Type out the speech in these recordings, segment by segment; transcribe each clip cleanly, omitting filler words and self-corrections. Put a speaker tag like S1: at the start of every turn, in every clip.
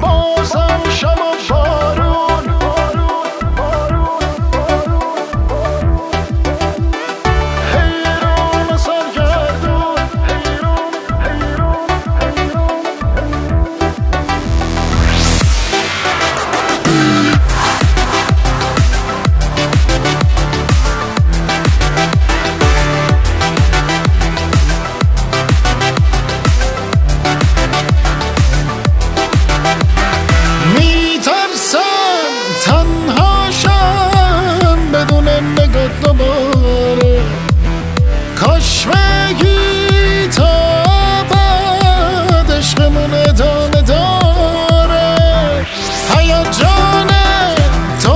S1: بازم شب و بارون حیران سرگردون کاش بگی تا بعد عشقمون ادامه داره هیجان تو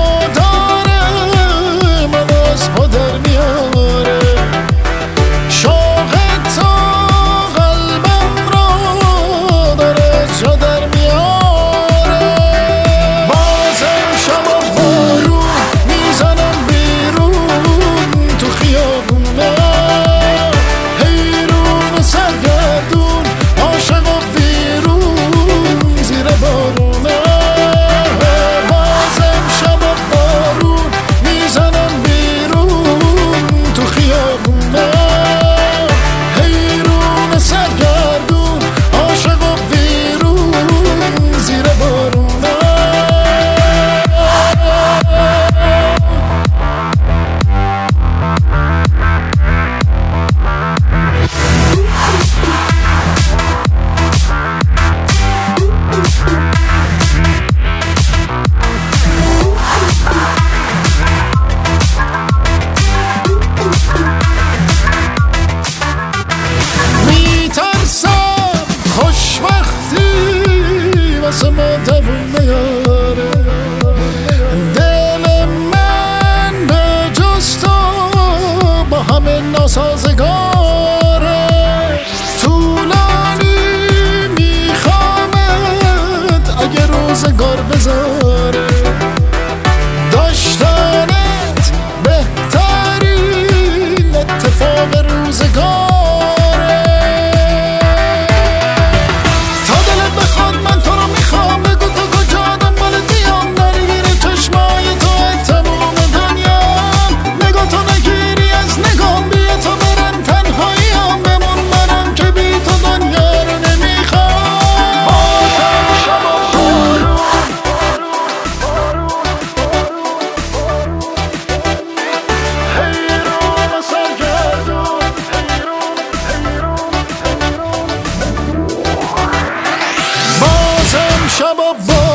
S1: داره من از پا در میاره شوق تو قلبم رو داره جا در میاره بازم شب و بارون میزنم بیرون تو خیابونه واسه ما دوون نیاره دل من به جز تو با همه ناسازگاره طولانی میخوامت اگه روزگار بذاره داشتنت بهترین اتفاق روزگار شب